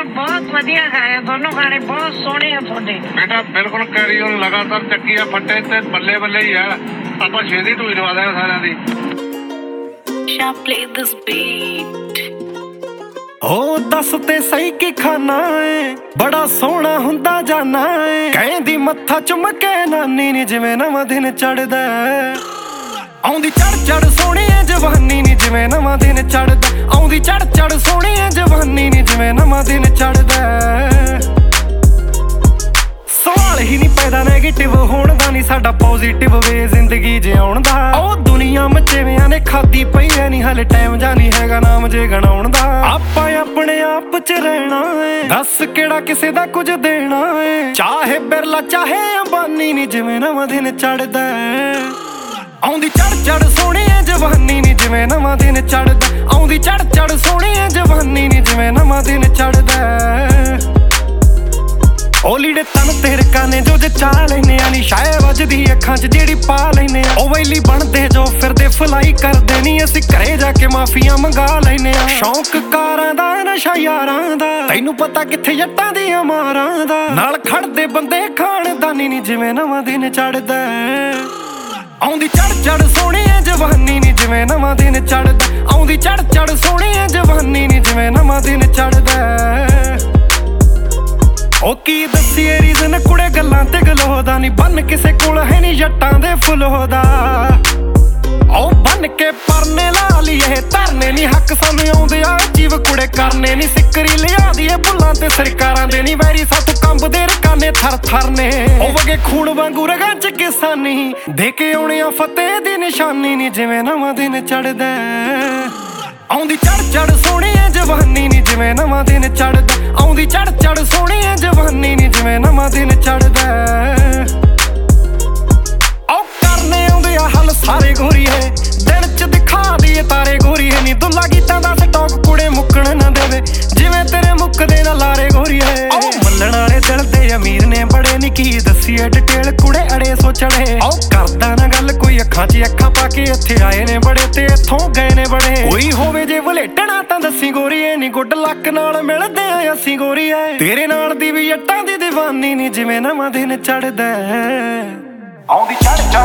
बहुत वधिया गाया, दोनों गाने बहुत सोहने हैं ਤੁਹਾਡੇ। बेटा बिल्कुल कैरी ऑन लगातार ਚੱਕੀ ਆ ਫੱਟੇ ਤੇ ਬੱਲੇ ਬੱਲੇ ਹੀ ਆ। ਆਪਾਂ ਛੇਤੀ ਢੂਈ ਲਵਾ ਦਾਂਗੇ ਸਾਰਿਆਂ ਦੀ। Shall play this beat। ਓ ਦੱਸ ਤੇ ਸਹੀ ਕੀ ਖਾਨਾ ਏ, ਬੜਾ ਸੋਹਣਾ ਹੁੰਦਾ ਜਾਨਾ ਏ। ਕਹਿੰਦੀ ਮੱਥਾ ਚੁੰਮ ਕੇ ਨਾਨੀ ਨੀ ਜਿਵੇਂ ਨਵਾਂ ਦਿਨ ਚੜਦਾ। ਆਉਂਦੀ ਚੜ ਚੜ ਸੋਹਣੀ ਏ ਜਵਾਨੀ ਨੀ ਜਿਵੇਂ ਨਵਾਂ ਦਿਨ ਚੜਦਾ। ਆਉਂਦੀ ਚੜ ਚੜ ਸੋਹਣੀ ਏ ਜਵਾਨੀ ਨੀ ਜਿਵੇਂ ਨਵਾਂ ਦਿਨ ਚੜਦਾ। ਸਵਾਲ ਹੀ ਨਹੀਂ ਪੈਦਾ ਨੈਗੇਟਿਵ ਹੋਣ ਦਾ, ਨੀ ਸਾਡਾ ਪੋਜ਼ਿਟਿਵ ਵੇ ਜ਼ਿੰਦਗੀ ਜਿਉਣ ਦਾ। ਉਹ ਦੁਨੀਆ ਮਚੇਵਿਆਂ ਨੇ ਖਾਦੀ ਪਈ ਐ, ਨੀ ਹਲੇ ਟਾਈਮ ਜਾਂ ਨਹੀਂ ਹੈਗਾ ਨਾਮ ਜੇ ਗਣਾਉਣ ਦਾ। ਆਪਾਂ ਆਪਣੇ ਆਪ ਚ ਰਹਿਣਾ ਏ, ਦੱਸ ਕਿਹੜਾ ਕਿਸੇ ਦਾ ਕੁਝ ਦੇਣਾ ਏ। ਚਾਹੇ ਬਿਰਲਾ ਚਾਹੇ ਅੰਬਾਨੀ ਨੀ ਜਿਵੇਂ ਨਵਾਂ ਦਿਨ ਚੜਦਾ। ਆਉਂਦੀ ਚੜ ਚੜ ਸੋਹਣੀ ਏ ਜਵਾਨੀ ਨੀ ਜਿਵੇਂ ਨਵਾਂ ਦਿਨ ਚੜਦਾ। ਆਉਂਦੀ ਚੜ ਚੜ ਸੋਹਣੀ ਏ ਜਵਾਨੀ ਨੀ ਜਿਵੇਂ ਨਵਾਂ ਦਿਨ ਚੜਦਾ। ਉਹ ਲੀੜੇ ਤਨ ਤੇਰੇ ਕਾਨੇ ਜੋ ਜੇ ਚਾਹ ਲੈਨੇ ਆ, ਨੀ ਸ਼ਾਇ ਵੱਜਦੀ ਅੱਖਾਂ 'ਚ ਜਿਹੜੀ ਪਾ ਲੈਨੇ ਆ। ਉਹ ਵੈਲੀ ਬਣਦੇ ਜੋ ਫਿਰਦੇ ਫਲਾਈ ਕਰਦੇ ਨੀ, ਅਸੀਂ ਘਰੇ ਜਾ ਕੇ ਮਾਫੀਆਂ ਮੰਗਾ ਲੈਨੇ ਆ। ਸ਼ੌਂਕ ਕਾਰਾਂ ਦਾ ਨਸ਼ਾ ਯਾਰਾਂ ਦਾ, ਤੈਨੂੰ ਪਤਾ ਕਿੱਥੇ ਜੱਟਾਂ ਦੀਆਂ ਮਾਰਾਂ ਦਾ। ਨਾਲ ਖੜਦੇ ਬੰਦੇ ਖਾਨਦਾਨੀ ਨੀ ਜਿਵੇਂ ਨਵਾਂ ਦਿਨ ਚੜਦਾ। ਆਉਂਦੀ ਚੜ ਚੜ ਸੋਹਣੀ ਏ ਜਵਾਨੀ ਨੀ ਜਿਵੇਂ ਨਵਾਂ ਦਿਨ ਚੜਦਾ। ਆਉਂਦੀ ਚੜ ਚੜ ਸੋਹਣੀ ਏ ਜਵਾਨੀ ਨੀ ਜਿਵੇਂ ਨਵਾਂ ਦਿਨ ਚੜਦਾ। ਉਹ ਕੀ ਦੱਸੀਏ ਰੀਜ਼ਨ ਕੁੜੇ ਗੱਲਾਂ ਤੇ ਗਲੋਦਾ, ਨੀ ਬੰਨ ਕਿਸੇ ਕੋਲ ਹੈ ਨੀ ਜੱਟਾਂ ਦੇ ਫਲੋਦਾ। ਉਹ ਬੰਨ ਕੇ ਪਰਨੇ ਲਾ ਲਈਏ ਧਰਨੇ, ਨੀ ਹੱਕ ਸਾਨੂੰ ਆਉਂਦੇ ਆ ਜੀਵ ਕੁੜੇ ਕਰਨੇ। ਨੀ ਸਿੱਕਰੀ ਲਿਆ ਦੀਏ ਬੁੱਲਾਂ ਤੇ ਸਰਕਾਰਾਂ ਦੇ, ਨੀ ਵੈਰੀ ਸਾਥੋਂ ਕੰਬਦੇ ਰਕਾਨੇ ਥਰ ਥਰ ਨੇ। ਉਹ ਵਗੇ ਖੂਨ ਵਾਂਗੂ ਰਗਾਂ ਚ ਕਿਸਾਨੀ, ਦੇ ਕੇ ਆਉਣੇ ਆ ਫਤਿਹ ਦੀ ਨਿਸ਼ਾਨੀ ਨੀ ਜਿਵੇਂ ਨਵਾਂ ਦਿਨ ਚੜਦਾ। ਆਉਂਦੀ ਚੜ ਚੜ ਸੋਹਣੀ ਏ ਜਵਾਨੀ ਨੀ ਜਿਵੇਂ ਨਵਾਂ ਦਿਨ ਚੜਦਾ। ਆਉਂਦੀ ਚੜ ਚੜ ਸੋਹਣੀ ਏ ਜਵਾਨੀ ਨੀ ਜਿਵੇਂ ਨਵਾਂ ਦਿਨ ਚੜਦਾ। ਉਹ ਕਰਨੇ ਆਉਂਦੇ ਆ ਹੱਲ ਸਾਰੇ ਗੋਰੀਏ, ਦਿਨ ਚ ਦਿਖਾ ਦੀਏ ਤਾਰੇ ਗੋਰੀਏ। ਨੀ ਦੁੱਲਾ ਗੀਤਾਂ ਦਾ ਸਟਾਕ ਕੁੜੇ ਮੁੱਕਣ ਨਾ ਦੇਵੇ, ਜਿਵੇਂ ਤੇਰੇ ਮੁੱਕਦੇ ਨਾ ਲਾਰੇ ਗੋਰੀਏ। ਉਹ ਮੱਲਣ ਵਾਲੇ ਦਿਲ ਦੇ ਅਮੀਰ ਨੇ ਬੜੇ, ਨੀ ਕੀ ਦੱਸੀਏ ਡਿਟੇਲ ਕੁੜੇ ਅੜੇ ਸੋਚੜੇ। ਉਹ ਕਰਦਾ ਨਾ ਗੱਲ ਕੋਈ ਅੱਖਾਂ 'ਚ ਅੱਖਾਂ ਪਾ ਕੇ, ਇੱਥੇ ਆਏ ਨੇ ਬੜੇ ਤੇ ਇੱਥੋਂ ਗਏ ਨੇ ਬੜੇ। ਕੋਈ ਹੋਵੇ ਜੇ ਵਲੇਟਣਾ ਤਾਂ ਦੱਸੀ ਗੋਰੀਏ, ਨੀ ਗੁੱਡ ਲੱਕ ਨਾਲ ਮਿਲਦੇ ਆ ਅਸੀਂ ਗੋਰੀਏ। ਤੇਰੇ ਨਾਲ ਦੀ ਵੀ ਜੱਟਾਂ ਦੀ ਦੀਵਾਨੀ ਨੀ ਜਿਵੇਂ ਨਵਾਂ ਦਿਨ ਚੜਦਾ। ਆਉਂਦੀ ਚੜ ਚੜ